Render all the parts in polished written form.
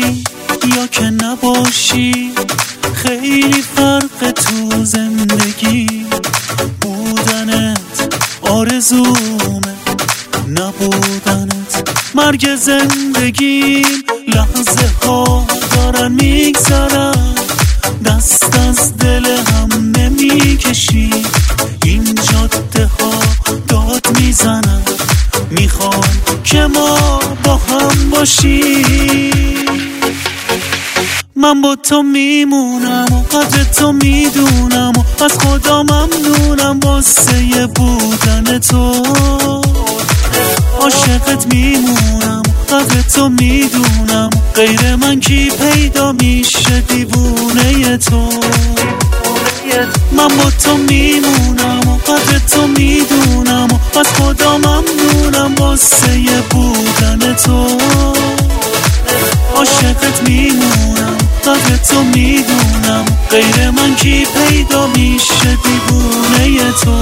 باشی یا که نباشی، خیلی فرق تو زندگی. بودنت آرزومه، نبودنت مرگ زندگی. لحظه ها دارن میگذرن، دست از دل هم نمیکشی. این جاده ها داد میزنن، میخوان که ما با هم باشیم. من با تو میمونم و قدر تو میدونم و از خدا ممنونم واسه بودن تو. عاشقت میمونم، قدر تو میدونم، غیر من کی پیدا میشه دیوونه تو. من با تو میمونم و قدر تو میدونم و از خدا ممنونم واسه بودن تو. عاشقت میمونم، قدر تو میدونم، غیر من کی پیدا میشه دیوونه تو.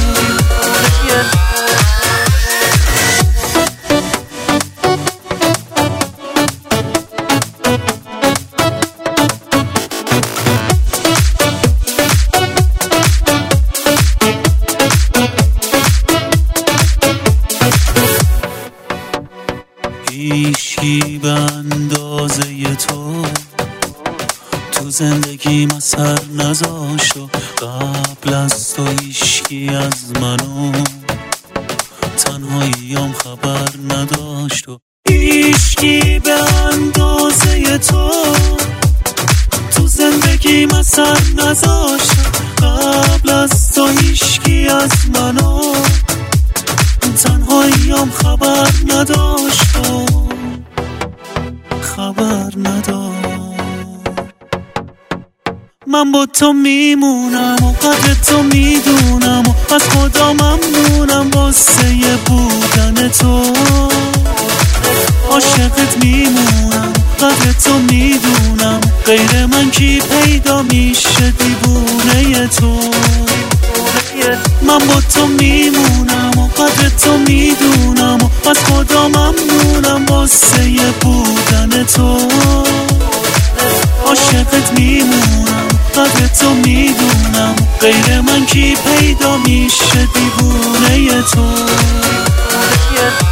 هیچکی به اندازه تو زندگی من سر نذاشت و قبل از تو هیچکی از منو تنهاییام خبر نداشت. و هیچکی به اندازه تو زندگی من سر نذاشت. قبل از تو هیچکی از منو تنهاییام خبر نداشت، خبر نداشت. من با تو میمونم و قدر تو میدونم و از خدا ممنونم واسه بودن تو. عاشقت میمونم، قدر تو میدونم، غیر من کی پیدا میشه دیوونه تو. من با تو میمونم و قدر تو میدونم و از خدا ممنونم واسه بودن تو. عاشقت میمونم، قدر تو میدونم، غیر من کی پیدا میشه دیوونه تو.